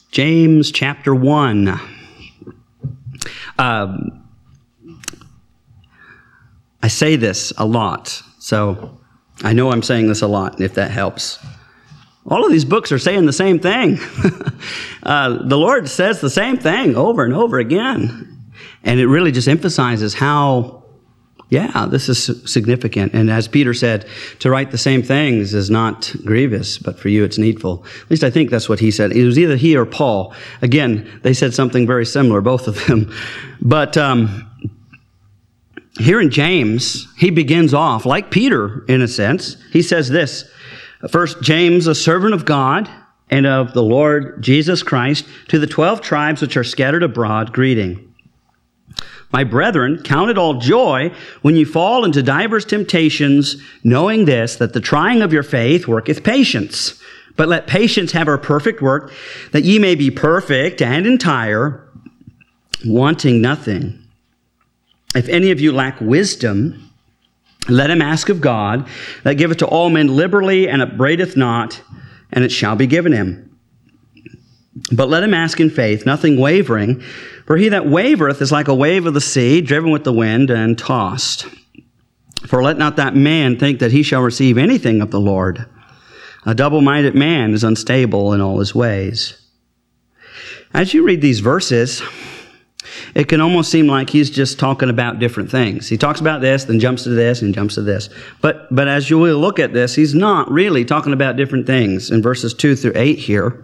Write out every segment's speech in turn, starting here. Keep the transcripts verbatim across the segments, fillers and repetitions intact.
James chapter one. Um, I say this a lot, so I know I'm saying this a lot, if that helps. All of these books are saying the same thing. uh, the Lord says the same thing over and over again. And it really just emphasizes how, yeah, this is significant. And as Peter said, to write the same things is not grievous, but for you it's needful. At least I think that's what he said. It was either he or Paul. Again, they said something very similar, both of them. But um, here in James, he begins off, like Peter, in a sense. He says this, first, James, a servant of God and of the Lord Jesus Christ, to the twelve tribes which are scattered abroad, greeting. My brethren, count it all joy when you fall into divers temptations, knowing this, that the trying of your faith worketh patience. But let patience have her perfect work, that ye may be perfect and entire, wanting nothing. If any of you lack wisdom, let him ask of God, that giveth to all men liberally and upbraideth not, and it shall be given him. But let him ask in faith, nothing wavering, for he that wavereth is like a wave of the sea, driven with the wind and tossed. For let not that man think that he shall receive anything of the Lord. A double-minded man is unstable in all his ways. As you read these verses, it can almost seem like he's just talking about different things. He talks about this, then jumps to this, and jumps to this. But, but as you will look at this, he's not really talking about different things. In verses two through eight here,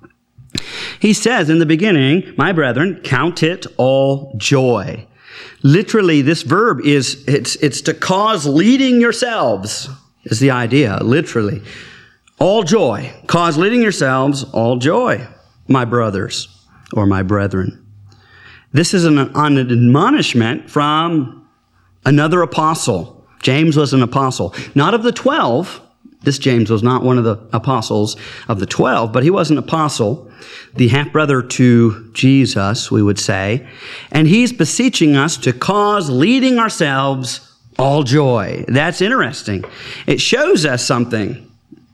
he says in the beginning, my brethren, count it all joy. Literally, this verb is, it's, it's to cause leading yourselves, is the idea, literally. All joy. Cause leading yourselves all joy, my brothers, or my brethren. This is an, an admonishment from another apostle. James was an apostle. Not of the twelve. This James was not one of the apostles of the twelve, but he was an apostle, the half-brother to Jesus, we would say. And he's beseeching us to cause leading ourselves all joy. That's interesting. It shows us something.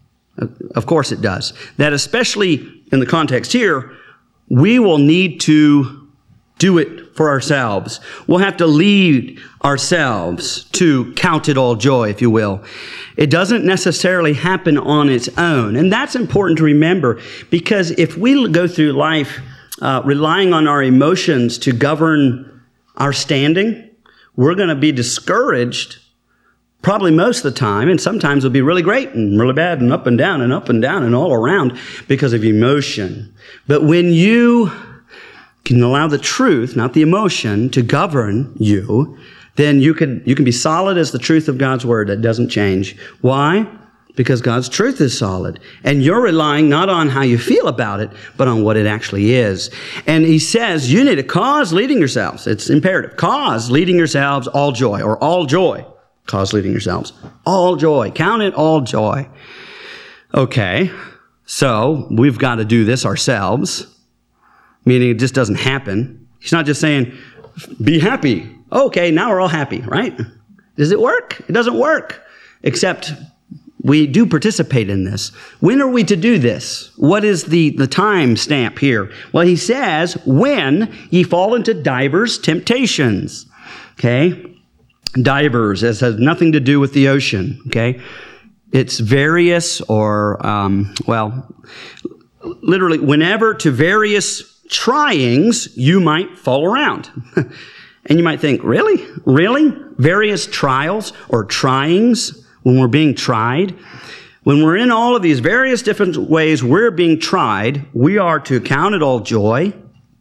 Of course it does. That especially in the context here, we will need to do it for ourselves. We'll have to lead ourselves to count it all joy, if you will. It doesn't necessarily happen on its own. And that's important to remember, because if we go through life uh, relying on our emotions to govern our standing, we're going to be discouraged probably most of the time. And sometimes it'll be really great and really bad and up and down and up and down and all around because of emotion. But when you can allow the truth, not the emotion, to govern you, then you can you can be solid as the truth of God's word that doesn't change. Why? Because God's truth is solid. And you're relying not on how you feel about it, but on what it actually is. And he says you need to cause leading yourselves. It's imperative. Cause leading yourselves all joy, or all joy. Cause leading yourselves all joy. Count it all joy. Okay, so we've got to do this ourselves. Meaning it just doesn't happen. He's not just saying, be happy. Okay, now we're all happy, right? Does it work? It doesn't work. Except we do participate in this. When are we to do this? What is the, the time stamp here? Well, he says, when ye fall into divers temptations. Okay? Divers, this has nothing to do with the ocean. Okay? It's various or, um, well, literally, whenever to various tryings, you might fall around. And you might think, really? Really? Various trials or tryings when we're being tried? When we're in all of these various different ways we're being tried, we are to count it all joy.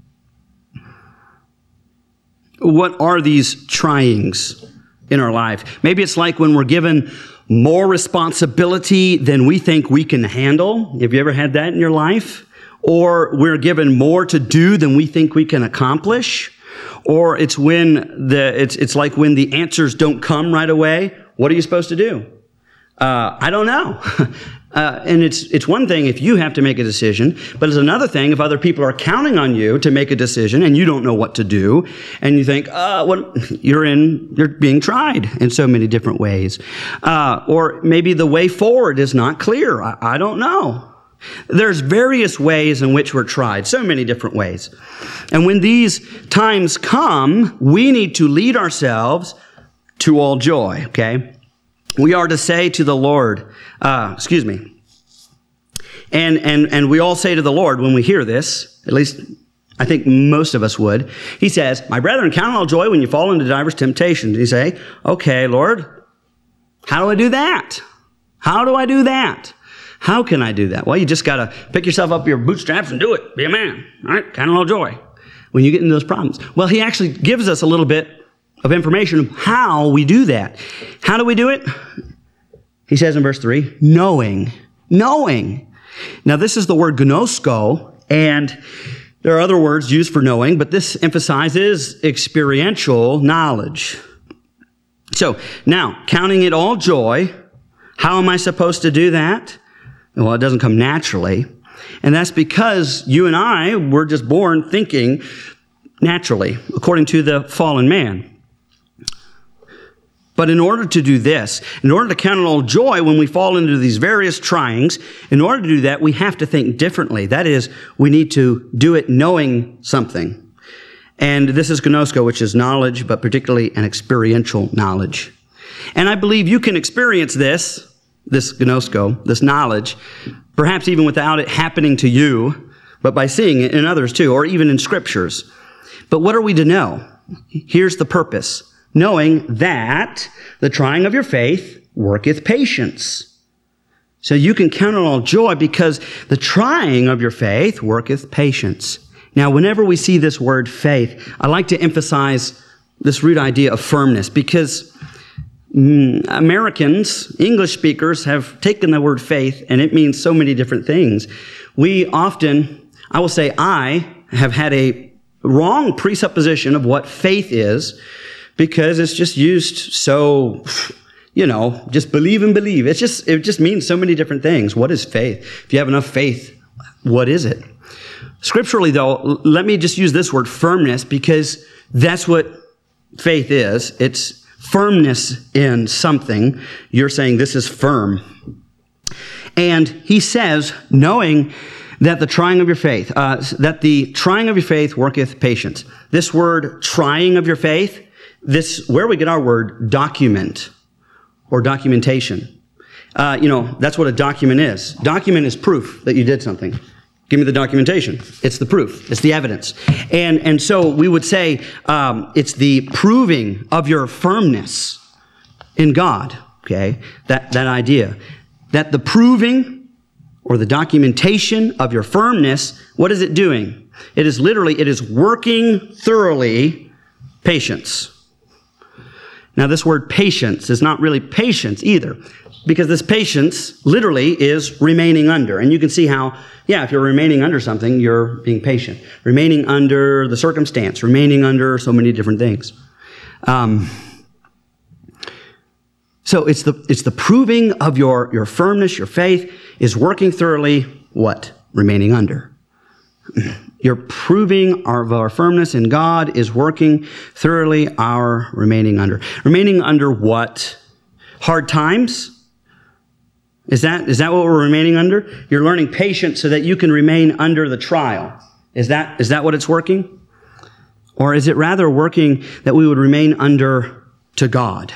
What are these tryings in our life? Maybe it's like when we're given more responsibility than we think we can handle. Have you ever had that in your life? Or we're given more to do than we think we can accomplish. Or it's when the it's it's like when the answers don't come right away. What are you supposed to do? Uh, I don't know. uh, and it's it's one thing if you have to make a decision, but it's another thing if other people are counting on you to make a decision and you don't know what to do, and you think, uh, well, you're in you're being tried in so many different ways. Uh, or maybe the way forward is not clear. I, I don't know. There's various ways in which we're tried, so many different ways. And when these times come, we need to lead ourselves to all joy, okay? We are to say to the Lord, uh, excuse me, and, and, and we all say to the Lord when we hear this, at least I think most of us would, he says, my brethren, count all joy when you fall into diverse temptations. And you say, okay, Lord, how do I do that? How do I do that? How can I do that? Well, you just got to pick yourself up your bootstraps and do it. Be a man. All right? Count all joy when you get into those problems. Well, he actually gives us a little bit of information of how we do that. How do we do it? He says in verse three, knowing. Knowing. Now, this is the word gnosko, and there are other words used for knowing, but this emphasizes experiential knowledge. So, now, counting it all joy, how am I supposed to do that? Well, it doesn't come naturally. And that's because you and I were just born thinking naturally, according to the fallen man. But in order to do this, in order to count it all joy when we fall into these various tryings, in order to do that, we have to think differently. That is, we need to do it knowing something. And this is gnosko, which is knowledge, but particularly an experiential knowledge. And I believe you can experience this, this gnosko, this knowledge, perhaps even without it happening to you, but by seeing it in others too, or even in scriptures. But what are we to know? Here's the purpose. Knowing that the trying of your faith worketh patience. So you can count on all joy because the trying of your faith worketh patience. Now, whenever we see this word faith, I like to emphasize this root idea of firmness because mm, Americans, English speakers, have taken the word faith and it means so many different things. We often, I will say I, have had a wrong presupposition of what faith is, because it's just used so, you know, just believe and believe. It's just, it just means so many different things. What is faith? If you have enough faith, what is it? Scripturally, though, let me just use this word firmness because that's what faith is. It's firmness in something. You're saying this is firm. And he says, knowing that the trying of your faith, uh, that the trying of your faith worketh patience. This word trying of your faith, this, where we get our word document or documentation. Uh, you know, that's what a document is. Document is proof that you did something. Give me the documentation. It's the proof. It's the evidence. And, and so we would say um, it's the proving of your firmness in God. Okay, that, that idea. That the proving or the documentation of your firmness, what is it doing? It is literally, it is working thoroughly patience. Now, this word patience is not really patience either, because this patience literally is remaining under. And you can see how, yeah, if you're remaining under something, you're being patient. Remaining under the circumstance, remaining under so many different things. Um, so it's the it's the proving of your, your firmness, your faith is working thoroughly, what? Remaining under. Your proving of our firmness in God is working thoroughly our remaining under. Remaining under what? Hard times? Is that, is that what we're remaining under? You're learning patience so that you can remain under the trial. Is that, is that what it's working? Or is it rather working that we would remain under to God?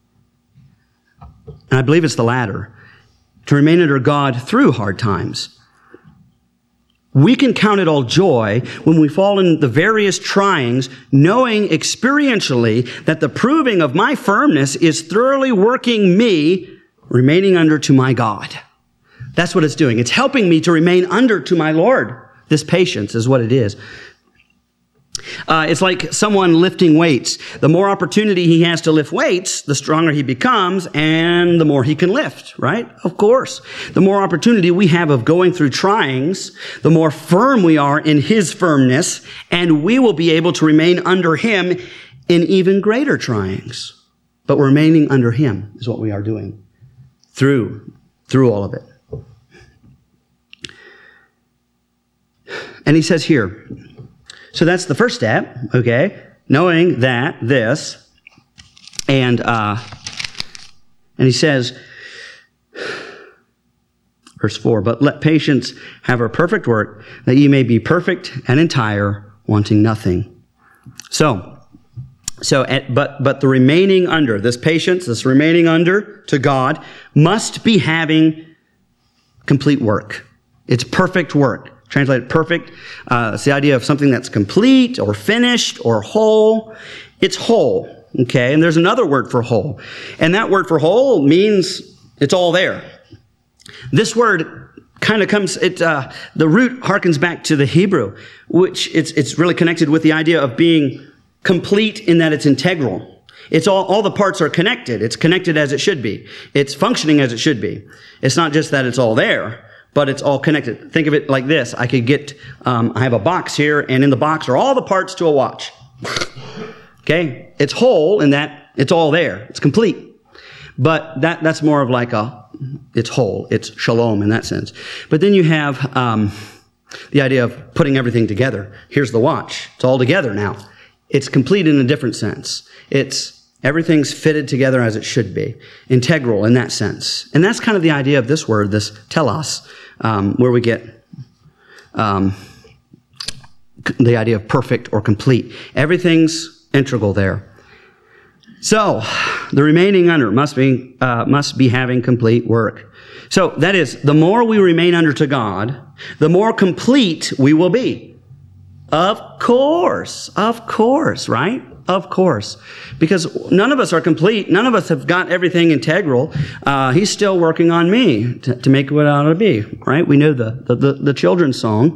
And I believe it's the latter. To remain under God through hard times. We can count it all joy when we fall in the various tryings, knowing experientially that the proving of my firmness is thoroughly working me, remaining under to my God. That's what it's doing. It's helping me to remain under to my Lord. This patience is what it is. Uh, it's like someone lifting weights. The more opportunity he has to lift weights, the stronger he becomes and the more he can lift, right? Of course. The more opportunity we have of going through tryings, the more firm we are in his firmness, and we will be able to remain under him in even greater tryings. But remaining under him is what we are doing through, through all of it. And he says here, so that's the first step, okay? Knowing that, this, and uh, and he says, Verse four, but let patience have her perfect work, that ye may be perfect and entire, wanting nothing. So, so, at, but, but the remaining under, this patience, this remaining under to God, must be having complete work. It's perfect work. Translated perfect. Uh, it's the idea of something that's complete or finished or whole. It's whole. Okay. And there's another word for whole. And that word for whole means it's all there. This word kind of comes, it, uh, the root harkens back to the Hebrew, which it's, it's really connected with the idea of being complete in that it's integral. It's all, all the parts are connected. It's connected as it should be. It's functioning as it should be. It's not just that it's all there, but it's all connected. Think of it like this. I could get, um, I have a box here, and in the box are all the parts to a watch. Okay? It's whole in that it's all there. It's complete. But that, that's more of like a, it's whole. It's shalom in that sense. But then you have um, the idea of putting everything together. Here's the watch. It's all together now. It's complete in a different sense. It's everything's fitted together as it should be. Integral in that sense. And that's kind of the idea of this word, this telos, um, where we get um, the idea of perfect or complete. Everything's integral there. So, the remaining under must be uh, must be having complete work. So, that is, the more we remain under to God, the more complete we will be. Of course, of course, right? Of course. Because none of us are complete. None of us have got everything integral. Uh, he's still working on me to, to make it what it ought to be, right? We know the, the, the, the children's song.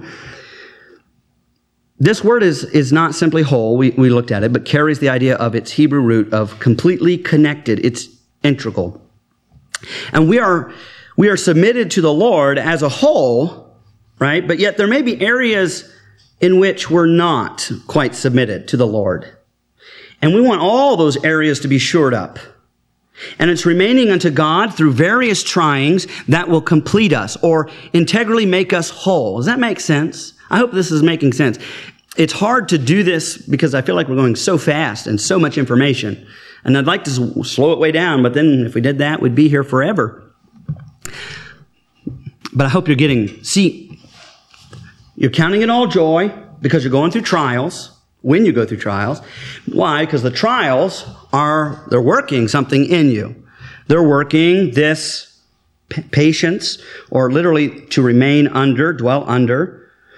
This word is, is not simply whole, we, we looked at it, but carries the idea of its Hebrew root of completely connected. It's integral. And we are, we are submitted to the Lord as a whole, right? But yet there may be areas in which we're not quite submitted to the Lord. And we want all those areas to be shored up. And it's remaining unto God through various tryings that will complete us or integrally make us whole. Does that make sense? I hope this is making sense. It's hard to do this because I feel like we're going so fast and so much information. And I'd like to slow it way down, but then if we did that, we'd be here forever. But I hope you're getting, see, you're counting it all joy because you're going through trials, when you go through trials. Why? Because the trials are, they're working something in you. They're working this p- patience, or literally to remain under, dwell under.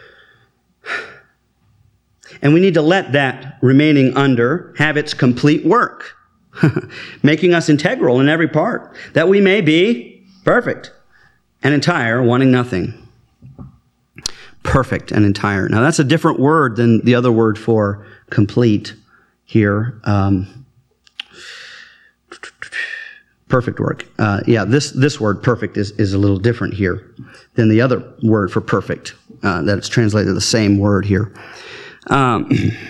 And we need to let that remaining under have its complete work, making us integral in every part, that we may be perfect and entire, wanting nothing. Perfect and entire. Now, that's a different word than the other word for complete here. Um, perfect work. Uh, yeah, this, this word perfect is, is a little different here than the other word for perfect, uh, that it's translated the same word here. Um,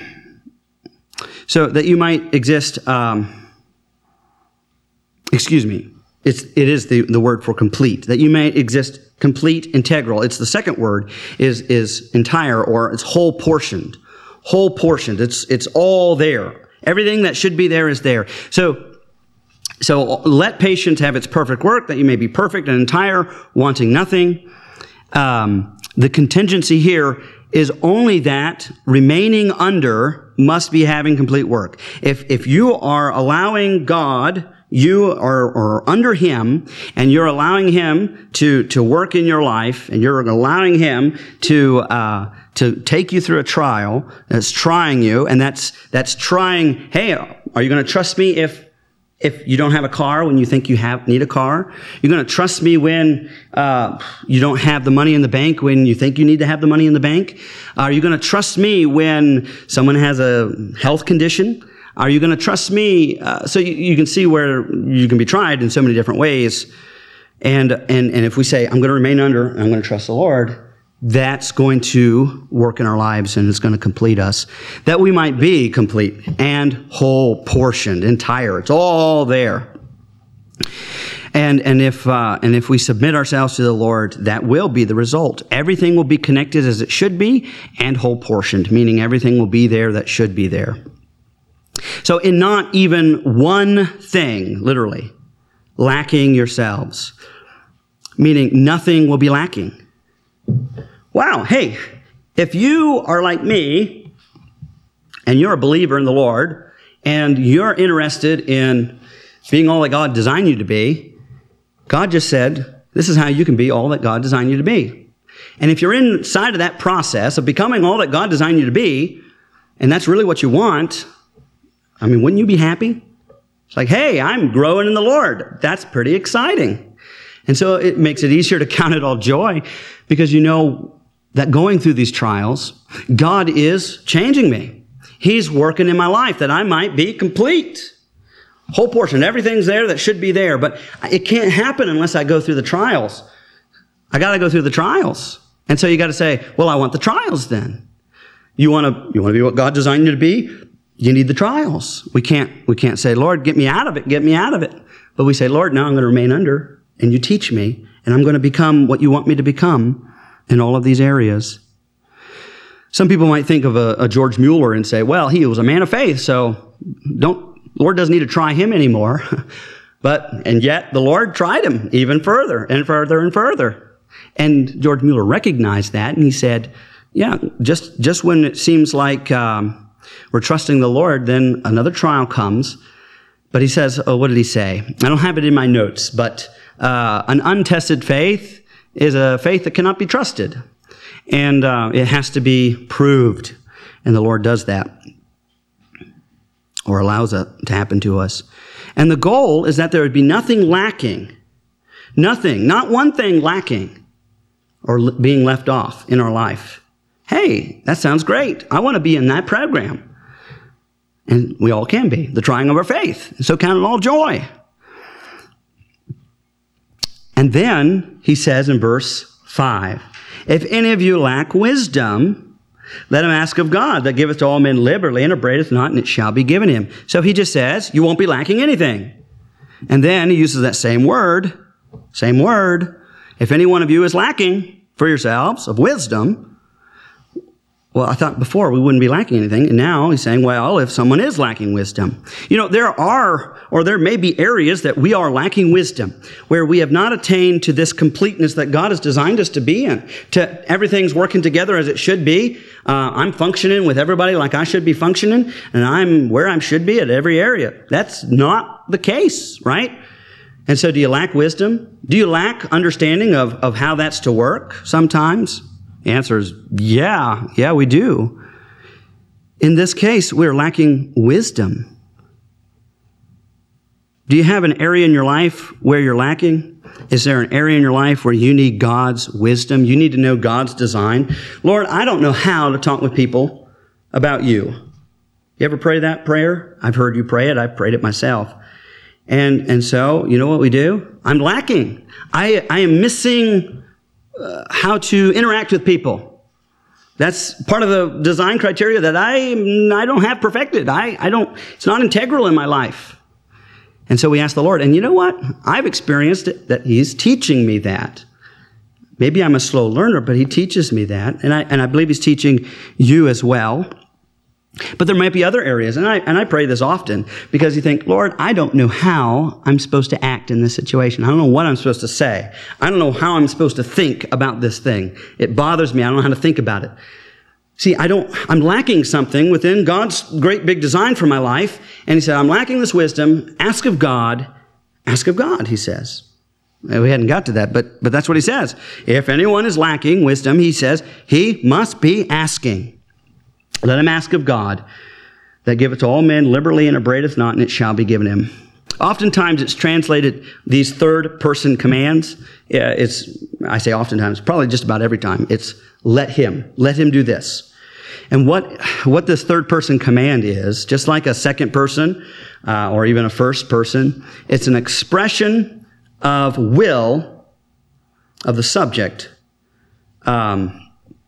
so that you might exist, um, excuse me, it's, it is the, the word for complete, that you may exist complete, integral. It's the second word is, is entire, or it's whole portioned, whole portioned. It's, it's all there. Everything that should be there is there. So, so let patience have its perfect work, that you may be perfect and entire, wanting nothing. Um, the contingency here is only that remaining under must be having complete work. If, if you are allowing God, you are, are under Him, and you're allowing Him to, to work in your life, and you're allowing Him to, uh, to take you through a trial that's trying you, and that's, that's trying, hey, are you going to trust me if, if you don't have a car when you think you have need a car? You're going to trust me when uh, you don't have the money in the bank when you think you need to have the money in the bank? Are you going to trust me when someone has a health condition? Are you going to trust me? Uh, so you, you can see where you can be tried in so many different ways. And, and, and if we say, I'm going to remain under, and I'm going to trust the Lord, that's going to work in our lives, and it's going to complete us, that we might be complete and whole portioned, entire. It's all there. And and if uh, and if we submit ourselves to the Lord, that will be the result. Everything will be connected as it should be, and whole portioned, meaning everything will be there that should be there. So in not even one thing, literally, lacking yourselves, meaning nothing will be lacking. Wow, hey, if you are like me, and you're a believer in the Lord, and you're interested in being all that God designed you to be, God just said, this is how you can be all that God designed you to be. And if you're inside of that process of becoming all that God designed you to be, and that's really what you want, I mean, wouldn't you be happy? It's like, hey, I'm growing in the Lord. That's pretty exciting. And so it makes it easier to count it all joy because you know that going through these trials, God is changing me. He's working in my life that I might be complete. Whole portion, everything's there that should be there, but it can't happen unless I go through the trials. I got to go through the trials. And so you got to say, well, I want the trials then. You want to you want to be what God designed you to be? You need the trials. We can't we can't say, Lord, get me out of it, get me out of it. But we say, Lord, now I'm going to remain under, and you teach me, and I'm going to become what you want me to become in all of these areas. Some people might think of a, a George Mueller and say, well, he was a man of faith, so don't Lord doesn't need to try him anymore. But, and yet the Lord tried him even further and further and further. And George Mueller recognized that, and he said, yeah, just, just when it seems like um, we're trusting the Lord, then another trial comes. But he says, oh, what did he say? I don't have it in my notes, but uh, an untested faith is a faith that cannot be trusted. And uh, it has to be proved. And the Lord does that, or allows it to happen to us. And the goal is that there would be nothing lacking. Nothing, not one thing lacking or l- being left off in our life. Hey, that sounds great. I want to be in that program. And we all can be. The trying of our faith. So count it all joy. And then he says in verse five, if any of you lack wisdom, let him ask of God, that giveth to all men liberally, and upbraideth not, and it shall be given him. So he just says, you won't be lacking anything. And then he uses that same word, same word. If any one of you is lacking for yourselves of wisdom, well, I thought before we wouldn't be lacking anything. And now he's saying, well, if someone is lacking wisdom. You know, there are, or there may be areas that we are lacking wisdom, where we have not attained to this completeness that God has designed us to be in. To everything's working together as it should be. Uh, I'm functioning with everybody like I should be functioning, and I'm where I should be at every area. That's not the case, right? And so do you lack wisdom? Do you lack understanding of, of how that's to work sometimes? The answer is, yeah, yeah, we do. In this case, we're lacking wisdom. Do you have an area in your life where you're lacking? Is there an area in your life where you need God's wisdom? You need to know God's design. Lord, I don't know how to talk with people about you. You ever pray that prayer? I've heard you pray it. I've prayed it myself. And, and so, you know what we do? I'm lacking. I, I am missing Uh, how to interact with people. That's part of the design criteria that I I don't have perfected. I, I don't, it's not integral in my life. And so we ask the Lord, and you know what? I've experienced it, that He's teaching me that. Maybe I'm a slow learner, but He teaches me that. And I, and I believe He's teaching you as well. But there might be other areas, and I and I pray this often, because you think, Lord, I don't know how I'm supposed to act in this situation. I don't know what I'm supposed to say. I don't know how I'm supposed to think about this thing. It bothers me. I don't know how to think about it. See, I don't, I'm lacking something within God's great big design for my life. And He said, I'm lacking this wisdom. Ask of God. Ask of God, He says. We hadn't got to that, but, but that's what He says. If anyone is lacking wisdom, He says, he must be asking. Let him ask of God, that giveth to all men liberally and upbraideth not, and it shall be given him. Oftentimes it's translated these third-person commands. Yeah, it's, I say oftentimes, probably just about every time. It's let him, let him do this. And what what this third-person command is, just like a second person uh, or even a first person, it's an expression of will of the subject. Um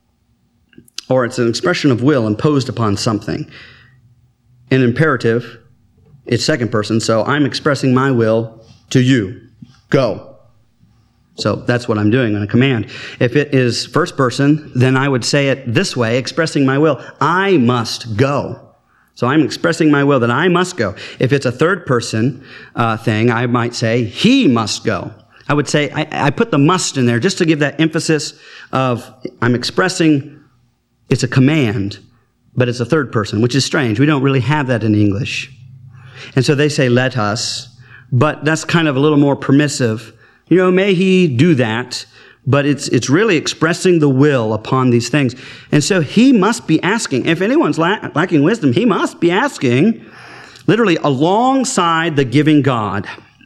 Or it's an expression of will imposed upon something. In imperative, it's second person, so I'm expressing my will to you. Go. So that's what I'm doing in a command. If it is first person, then I would say it this way, expressing my will. I must go. So I'm expressing my will that I must go. If it's a third person uh, thing, I might say, he must go. I would say I, I put the must in there just to give that emphasis of I'm expressing it's a command, but it's a third person, which is strange. We don't really have that in English. And so they say, let us, but that's kind of a little more permissive. You know, may he do that, but it's it's really expressing the will upon these things. And so he must be asking. If anyone's la- lacking wisdom, he must be asking, literally alongside the giving God.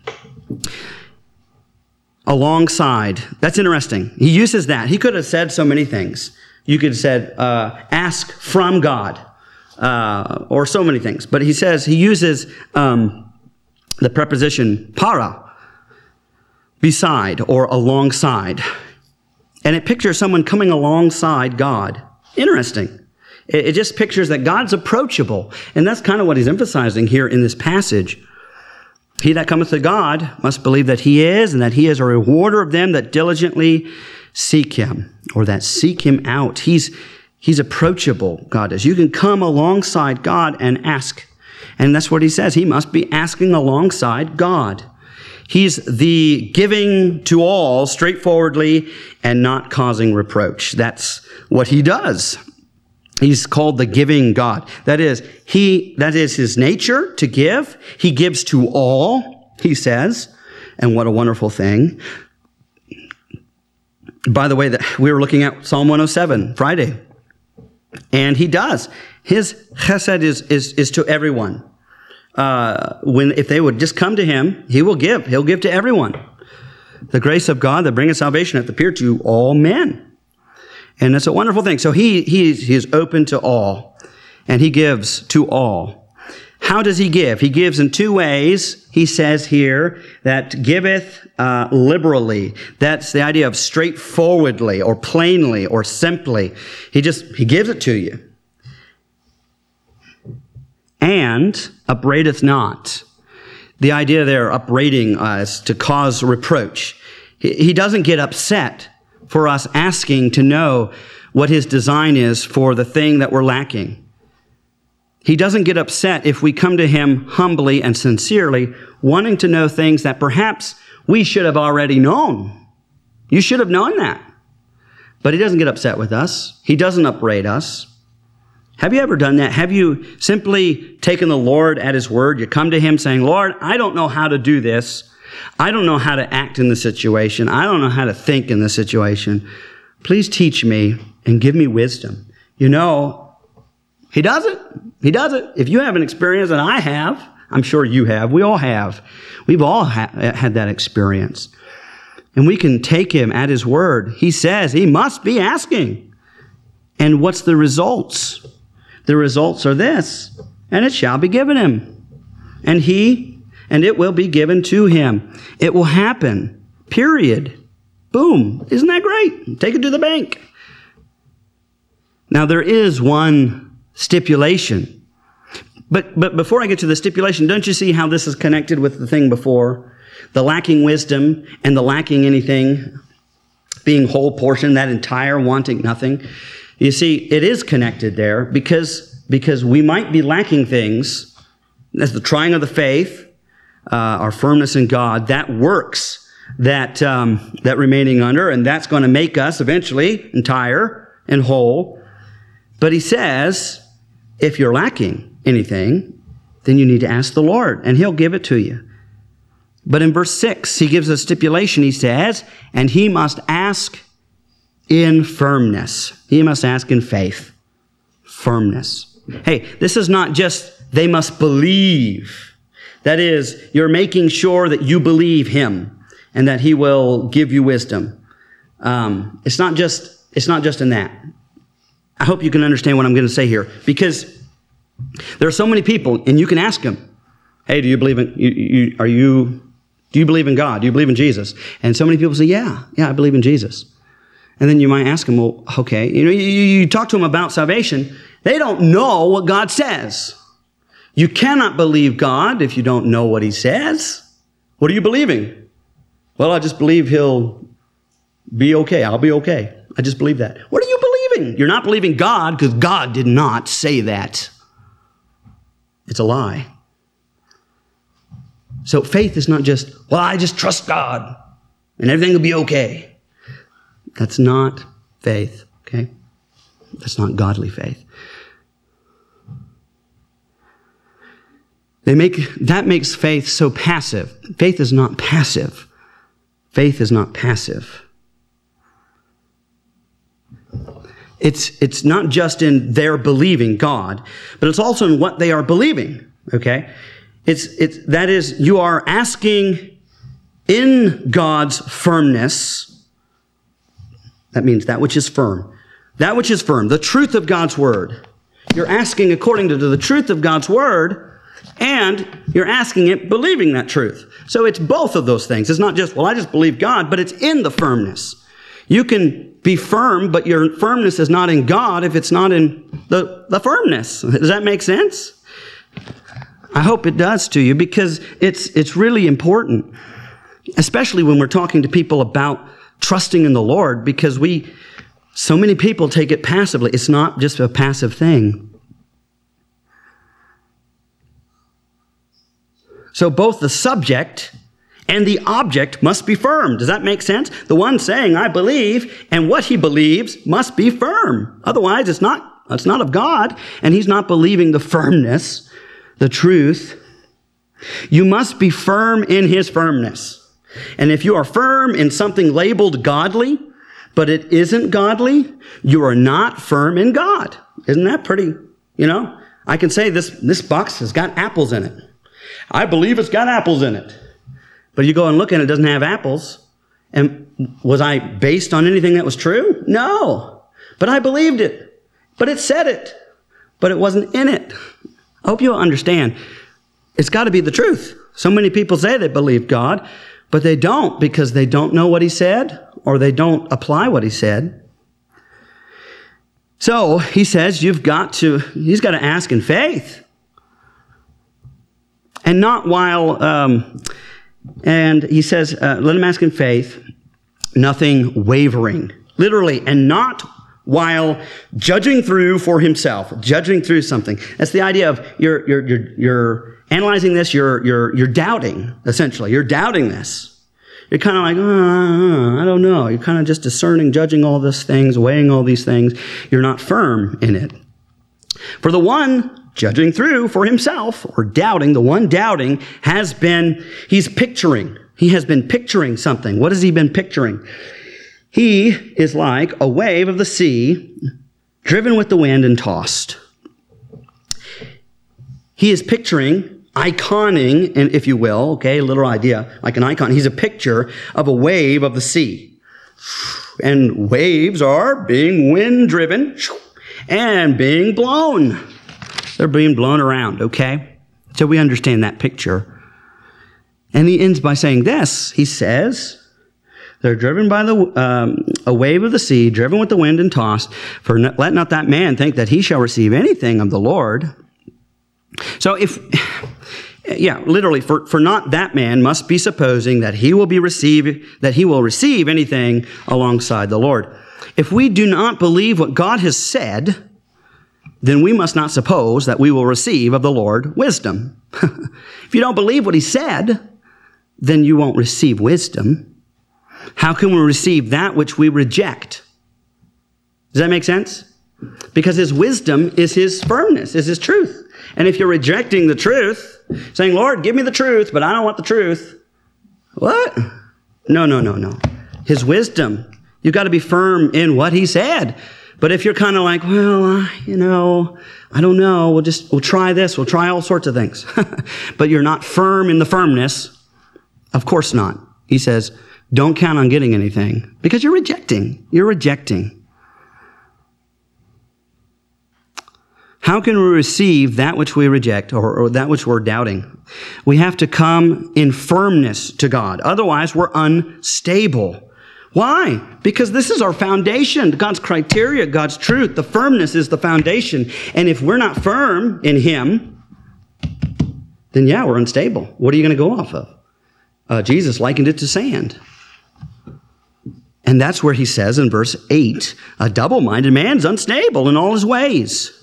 Alongside. That's interesting. He uses that. He could have said so many things. You could have said, uh, ask from God, uh, or so many things. But he says, he uses um, the preposition para, beside or alongside. And it pictures someone coming alongside God. Interesting. It, it just pictures that God's approachable. And that's kind of what he's emphasizing here in this passage. He that cometh to God must believe that he is, and that he is a rewarder of them that diligently seek him, or that seek him out. He's, he's approachable, God is. You can come alongside God and ask. And that's what he says. He must be asking alongside God. He's the giving to all straightforwardly and not causing reproach. That's what he does. He's called the giving God. That is, he, that is his nature to give. He gives to all, he says. And what a wonderful thing. By the way, that we were looking at Psalm one oh seven Friday. And he does. His chesed is, is, is to everyone. Uh, when, if they would just come to him, he will give. He'll give to everyone. The grace of God that bringeth salvation hath appeared to all men. And it's a wonderful thing. So he, he, he is open to all. And he gives to all. How does he give? He gives in two ways. He says here that giveth uh, liberally. That's the idea of straightforwardly or plainly or simply. He just, he gives it to you. And upbraideth not. The idea there, upbraiding us to cause reproach. He, he doesn't get upset for us asking to know what his design is for the thing that we're lacking. He doesn't get upset if we come to him humbly and sincerely, wanting to know things that perhaps we should have already known. You should have known that. But he doesn't get upset with us. He doesn't upbraid us. Have you ever done that? Have you simply taken the Lord at his word? You come to him saying, Lord, I don't know how to do this. I don't know how to act in the situation. I don't know how to think in the situation. Please teach me and give me wisdom. You know, he does it. He does it. If you have an experience, and I have, I'm sure you have, we all have. We've all ha- had that experience. And we can take him at his word. He says he must be asking. And what's the results? The results are this, and it shall be given him. And he, and it will be given to him. It will happen. Period. Boom. Isn't that great? Take it to the bank. Now, there is one stipulation. But, but before I get to the stipulation, don't you see how this is connected with the thing before? The lacking wisdom and the lacking anything, being whole portion, that entire wanting nothing. You see, it is connected there because, because we might be lacking things. That's the trying of the faith, uh, our firmness in God. That works, that, um, that remaining under, and that's going to make us eventually entire and whole. But he says, if you're lacking anything, then you need to ask the Lord, and he'll give it to you. But in verse six, he gives a stipulation. He says, and he must ask in firmness. He must ask in faith. Firmness. Hey, this is not just they must believe. That is, you're making sure that you believe him and that he will give you wisdom. Um, it's not just, it's not just in that. I hope you can understand what I'm going to say here, because there are so many people, and you can ask them, hey, do you believe in, you, you, are you, do you believe in God? Do you believe in Jesus? And so many people say, yeah, yeah, I believe in Jesus. And then you might ask them, well, okay, you know, you, you talk to them about salvation. They don't know what God says. You cannot believe God if you don't know what he says. What are you believing? Well, I just believe he'll be okay. I'll be okay. I just believe that. What are you believing? You're not believing God because God did not say that. It's a lie. So faith is not just, well, I just trust God. and everything will be okay. That's not faith, okay? That's not godly faith. They make, that makes faith so passive. Faith is not passive. Faith is not passive. It's, it's not just in their believing God, but it's also in what they are believing, okay? It's, it's, that is, you are asking in God's firmness. That means that which is firm. That which is firm, the truth of God's word. You're asking according to the truth of God's word, and you're asking it believing that truth. So it's both of those things. It's not just, well, I just believe God, but it's in the firmness. You can be firm, but your firmness is not in God if it's not in the, the firmness. Does that make sense? I hope it does to you, because it's it's really important, especially when we're talking to people about trusting in the Lord, because we, so many people take it passively. It's not just a passive thing. So both the subject and the object must be firm. Does that make sense? The one saying, I believe, and what he believes must be firm. Otherwise, it's not, it's not of God, and he's not believing the firmness, the truth. You must be firm in his firmness. And if you are firm in something labeled godly, but it isn't godly, you are not firm in God. Isn't that pretty, you know? I can say this, this box has got apples in it. I believe it's got apples in it. But you go and look and it doesn't have apples. And was I based on anything that was true? No. But I believed it. But it said it. But it wasn't in it. I hope you'll understand. It's got to be the truth. So many people say they believe God, but they don't, because they don't know what he said, or they don't apply what he said. So he says you've got to, he's got to ask in faith. And not while, um, and he says, uh, let him ask in faith, nothing wavering. Literally, and not while judging through for himself, judging through something. That's the idea of you're, you're, you're, you're analyzing this, you're, you're, you're doubting, essentially. You're doubting this. You're kind of like, oh, I don't know. You're kind of just discerning, judging all these things, weighing all these things. You're not firm in it. For the one judging through for himself, or doubting, the one doubting has been, he's picturing. He has been picturing something. What has he been picturing? He is like a wave of the sea, driven with the wind and tossed. He is picturing, iconing, and if you will, okay, a little idea, like an icon. He's a picture of a wave of the sea. And waves are being wind-driven and being blown. They're being blown around, okay? So we understand that picture. And he ends by saying this. He says, they're driven by the um, a wave of the sea, driven with the wind and tossed. For not, let not that man think that he shall receive anything of the Lord. So if, yeah, literally, for, for not that man must be supposing that he will be receive that he will receive anything alongside the Lord. If we do not believe what God has said, then we must not suppose that we will receive of the Lord wisdom. If you don't believe what he said, then you won't receive wisdom. How can we receive that which we reject? Does that make sense? Because his wisdom is his firmness, is his truth. And if you're rejecting the truth, saying, Lord, give me the truth, but I don't want the truth. What? No, no, no, no. His wisdom. You've got to be firm in what he said. But if you're kind of like, well, uh, you know, I don't know, we'll just, we'll try this, we'll try all sorts of things. But you're not firm in the firmness. Of course not. He says, don't count on getting anything because you're rejecting. You're rejecting. How can we receive that which we reject or, or that which we're doubting? We have to come in firmness to God. Otherwise, we're unstable. Why? Because this is our foundation. God's criteria, God's truth. The firmness is the foundation. And if we're not firm in him, then yeah, we're unstable. What are you going to go off of? Uh, Jesus likened it to sand. And that's where he says in verse eight, a double-minded man is unstable in all his ways.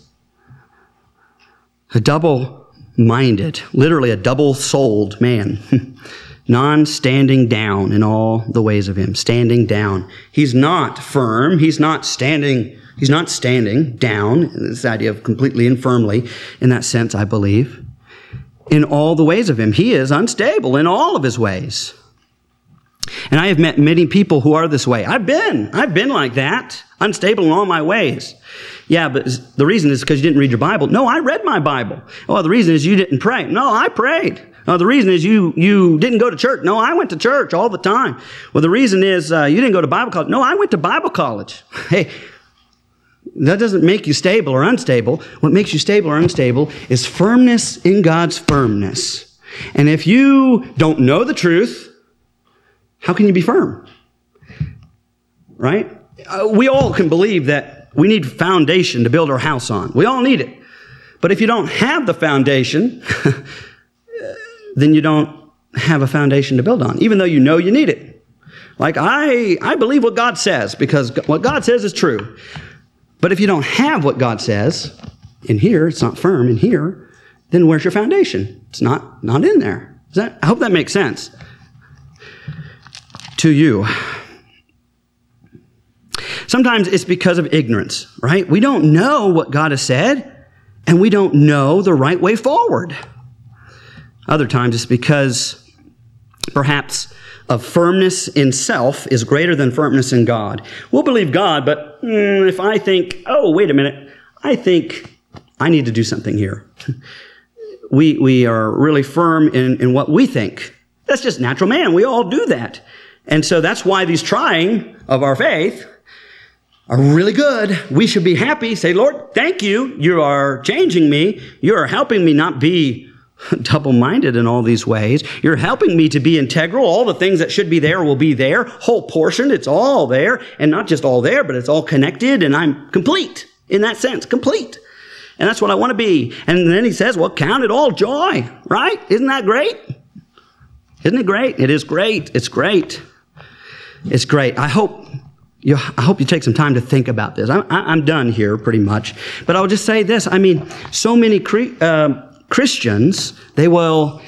A double-minded, literally a double-souled man. non-standing down in all the ways of him, standing down. He's not firm. He's not standing, he's not standing down. This idea of completely and firmly in that sense, I believe. In all the ways of him, he is unstable in all of his ways. And I have met many people who are this way. I've been, I've been like that, unstable in all my ways. Yeah, but the reason is because you didn't read your Bible. No, I read my Bible. Oh, the reason is you didn't pray. No, I prayed. Oh, the reason is you you didn't go to church. No, I went to church all the time. Well, the reason is uh, you didn't go to Bible college. No, I went to Bible college. Hey, that doesn't make you stable or unstable. What makes you stable or unstable is firmness in God's firmness. And if you don't know the truth, how can you be firm? Right? Uh, we all can believe that we need foundation to build our house on. We all need it. But if you don't have the foundation, then you don't have a foundation to build on, even though you know you need it. Like, I, I believe what God says, because what God says is true. But if you don't have what God says, in here, it's not firm in here, then where's your foundation? It's not, not in there. Does that, I hope that makes sense to you. Sometimes it's because of ignorance, right? We don't know what God has said, and we don't know the right way forward. Other times it's because perhaps of firmness in self is greater than firmness in God. We'll believe God, but mm, if I think, oh, wait a minute, I think I need to do something here. we we are really firm in, in what we think. That's just natural man. We all do that. And so that's why these trying of our faith are really good. We should be happy. Say, Lord, thank you. You are changing me. You are helping me not be double-minded in all these ways. You're helping me to be integral. All the things that should be there will be there. Whole portion, it's all there. And not just all there, but it's all connected. And I'm complete in that sense, complete. And that's what I want to be. And then he says, well, count it all joy, right? Isn't that great? Isn't it great? It is great. It's great. It's great. I hope you, I hope you take some time to think about this. I'm, I'm done here pretty much. But I'll just say this. I mean, so many cre- uh, Christians, they will,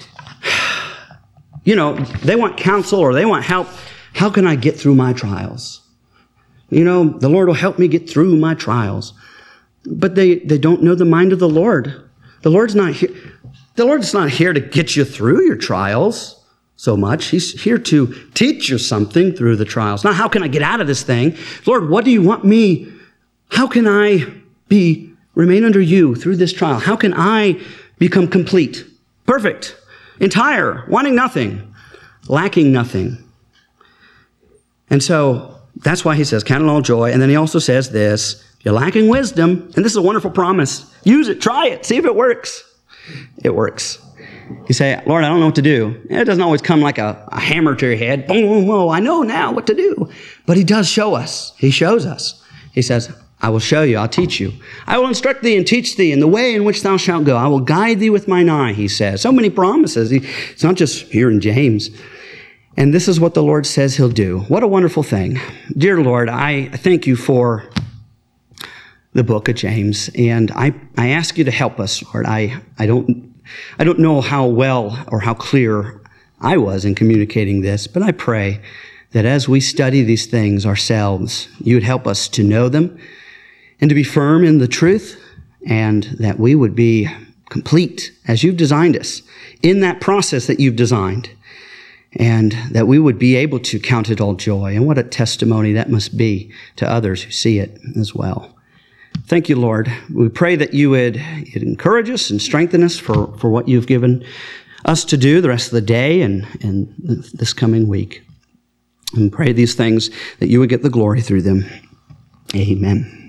you know, they want counsel or they want help. How can I get through my trials? You know, the Lord will help me get through my trials. But they, they don't know the mind of the Lord. The Lord's not here. The Lord's not here to get you through your trials so much. He's here to teach you something through the trials. Now, how can I get out of this thing? Lord, what do you want me? How can I be, remain under you through this trial? How can I become complete, perfect, entire, wanting nothing, lacking nothing? And so that's why he says, count it all joy. And then he also says this, you're lacking wisdom. And this is a wonderful promise. Use it, try it, see if it works. It works. You say, Lord, I don't know what to do. It doesn't always come like a, a hammer to your head. Boom, oh, I know now what to do. But he does show us. He shows us. He says, I will show you. I'll teach you. I will instruct thee and teach thee in the way in which thou shalt go. I will guide thee with mine eye, he says. So many promises. He, it's not just here in James. And this is what the Lord says he'll do. What a wonderful thing. Dear Lord, I thank you for the book of James. And I, I ask you to help us, Lord. I, I don't I don't know how well or how clear I was in communicating this, but I pray that as we study these things ourselves, you would help us to know them and to be firm in the truth, and that we would be complete as you've designed us in that process that you've designed, and that we would be able to count it all joy. And what a testimony that must be to others who see it as well. Thank you, Lord. We pray that you would encourage us and strengthen us for, for what you've given us to do the rest of the day and, and this coming week. And pray these things that you would get the glory through them. Amen.